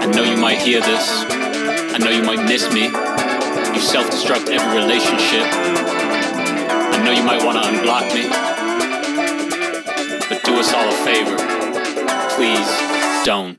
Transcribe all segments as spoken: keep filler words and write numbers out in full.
know you might hear this. I know you might miss me. You self-destruct every relationship. I know you might want to unblock me. But do us all a favor. Please don't.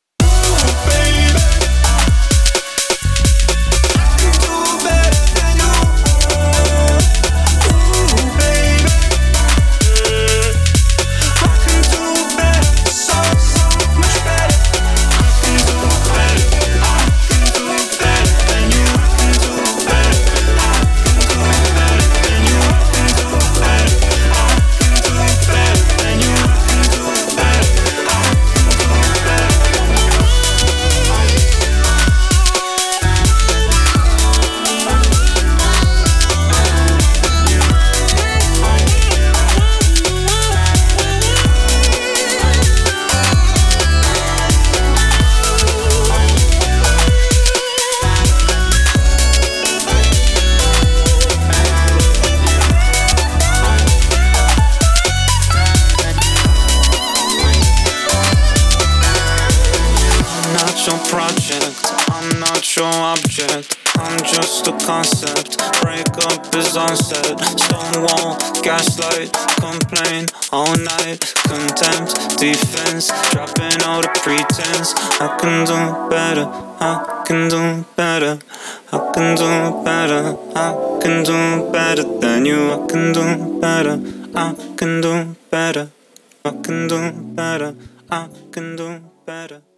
I'm not your object, I'm just a concept. Breakup is onset, stonewall, gaslight, complain all night. Contempt, defense, dropping all the pretense. I can do better, I can do better, I can do better, I can do better than you. I can do better, I can do better, I can do better, I can do better.